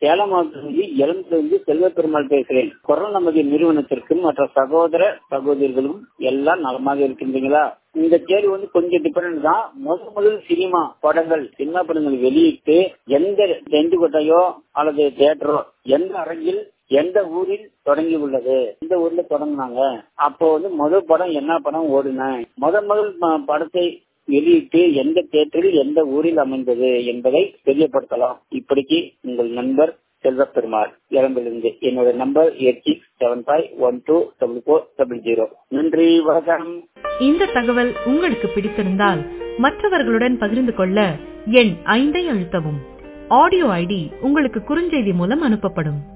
சேலம் மாவட்டத்தில் இளம்பிலிருந்து செல்வ பெருமாள் பேசுகிறேன். குரல் நமது நிறுவனத்திற்கும் மற்ற சகோதர சகோதரிகளும் எல்லாம் நலமாக இருக்கின்றீங்களா? இந்த தேர்வு கொஞ்சம் டிஃபரெண்ட் தான். முதல் சினிமா படங்கள் வெளியிட்டு எந்த டென்ட் கொட்டையோ அல்லது தியேட்டரோ எந்த அரங்கில் எந்த ஊரில் தொடங்கி உள்ளது, இந்த ஊர்ல தொடங்கினாங்க. அப்போ முதல் படம் என்ன படம் ஓடுன, முதல் படத்தை வெளியிட்டு எந்த தியேட்டரில் எந்த ஊரில் அமைந்தது என்பதை தெரியப்படுத்தலாம். இப்படிக்கு உங்கள் நண்பர் செல்வ பெருமாள் இளம்பிலிருந்து. என்னோட நம்பர் 8675124400. நன்றி, வணக்கம். இந்த தகவல் உங்களுக்கு பிடித்திருந்தால் மற்றவர்களுடன் பகிர்ந்து கொள்ள எண் 5 அழுத்தவும். ஆடியோ ஐடி உங்களுக்கு குறுஞ்செய்தி மூலம் அனுப்பப்படும்.